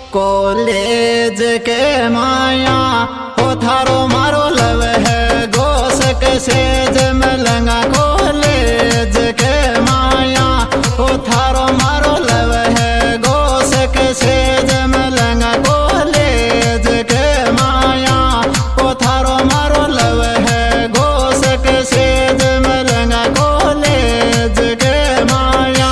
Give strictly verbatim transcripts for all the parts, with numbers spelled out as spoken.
College के माया हो थारो मारो लव है गोस के सेज में लंगा कॉलेज के माया हो थारो मारो लव है गोस के सेज में लंगा कॉलेज के माया हो थारो मारो लव है गोस के सेज में लंगा कॉलेज के माया।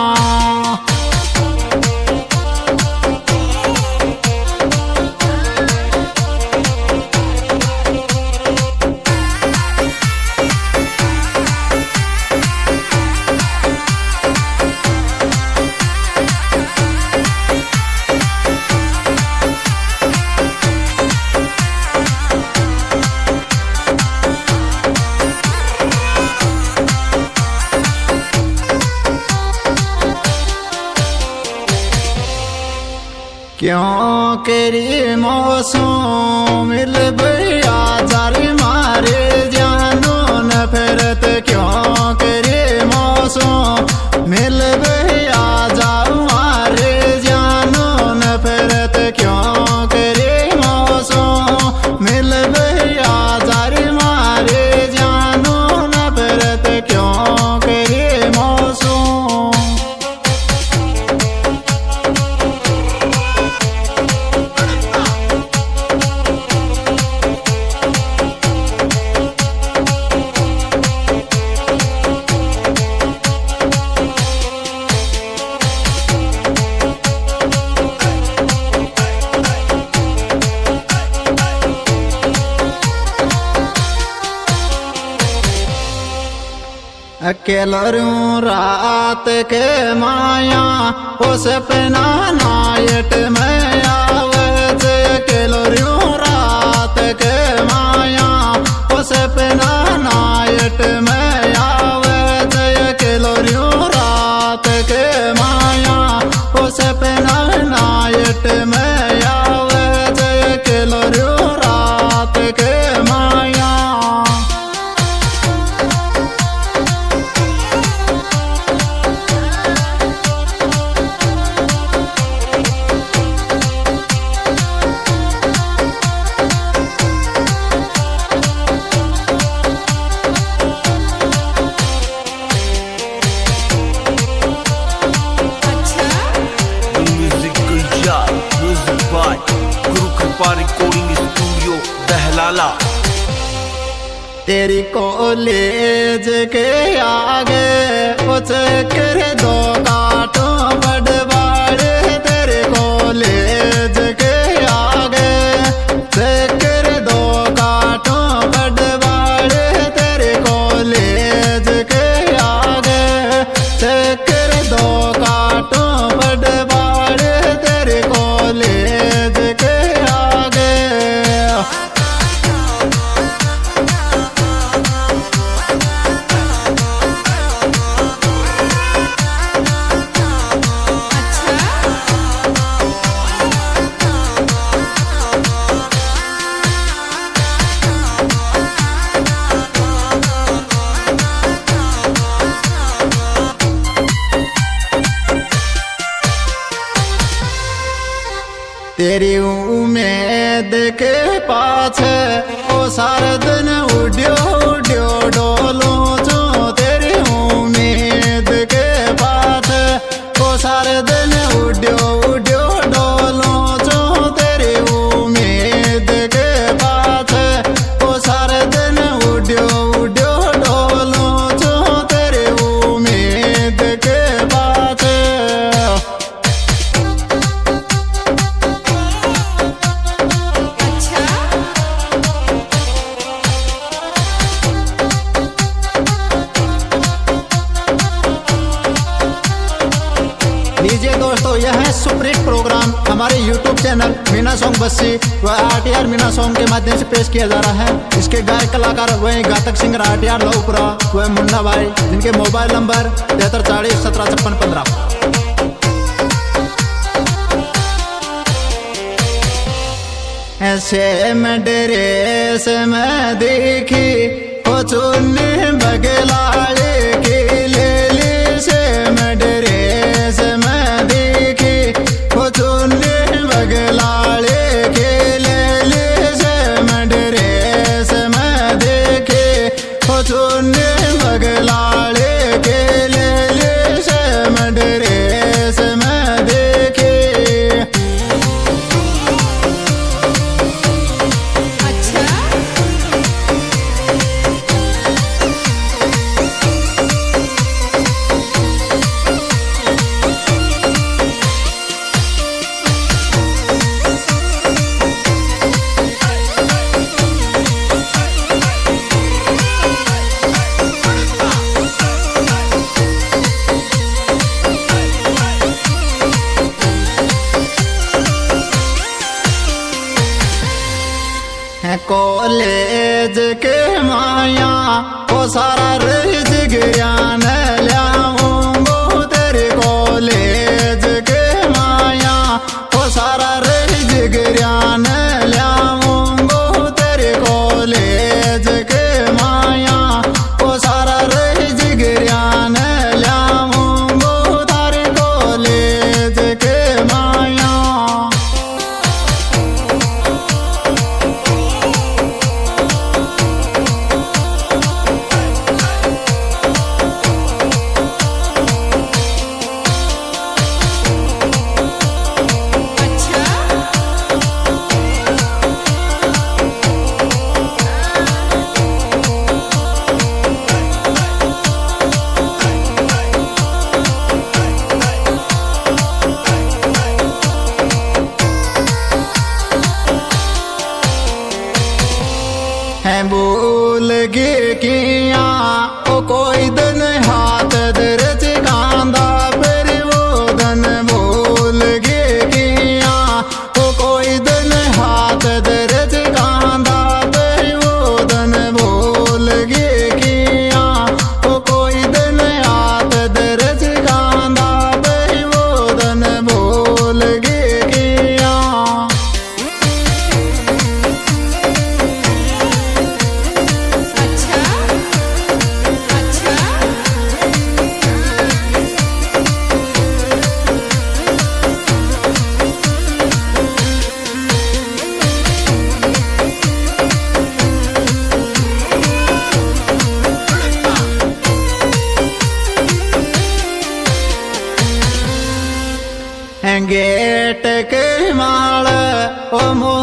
क्यों करी मौसम मिल भैया जारी मारे जानो न फिरत क्यों करी मौसम मिल भैया जाओ मारे जानो न फिरत क्यों करी मौसम मिल भैया जारी मारे जानो न फिरत क्यों करी मौसम। अकेला रू रात के माया उस पना नायट में आवत अकेला रू रात के माया उस पना नायट में आवत अकेला रू रात के माया उस पना नायट में आवत अकेला रू रात के माया। Recording studio दहलाला। तेरी कॉलेज के आगे उस कर दो काटो बड़वाड़ तेरे कॉलेज के आगे से कर दो काटो बड़वाड़ तेरे कॉलेज के आगे से कर दो काटो बड़वाड़ तेरे कॉलेज के आगे। तेरी उम्मीद के पाछे ओ सारा दिन उड्यो उड्यो डोलो जो तेरी उम्मीद के पाछे ओ सारा दिन उड्यो उड्यो डोलो जो तेरी उम्मीद के पाछे ओ सारा दिन उड्यो उड्यो डोलो जो तेरी उम्मीद के पाछे। लीजिए दोस्तों, यह है सुपरहिट प्रोग्राम हमारे YouTube channel Meena song Bassi व आरटीआर मीना सॉन्ग के माध्यम से पेश किया जा रहा है। इसके गायक कलाकार वही गातक सिंगर आरटीआर लौपुरा व मुन्ना भाई, जिनके मोबाइल नंबर तिहत्तर चालीस सत्रह छप्पन पंद्रह। ऐसे में ड्रेस में देखी हो चुन्नी बगलाड़े के ले ली से में ड्रेस में देखी हो चुन्नी बगलाड़े कॉलेज के माया वो सारा रज गिरान लियाऊंगो तेरे कॉलेज के माया वो सारा रज गिरान लियाऊंगो तेरे कॉलेज के माया वो सारा रज गिरान लियाऊंगो तारे कॉलेज के माया। भूल गे किया ओ कोई दिन हाथ दर्ज कांदा फिर वो दिन भूल गे किया ओ कोई दिन हाथ दर्ज कांदा फिर वो दिन भूल गे किया ओ कोई दिन हाथ दर्ज कांदा फिर वो दिन भूल गे किया। गेट के माल ओ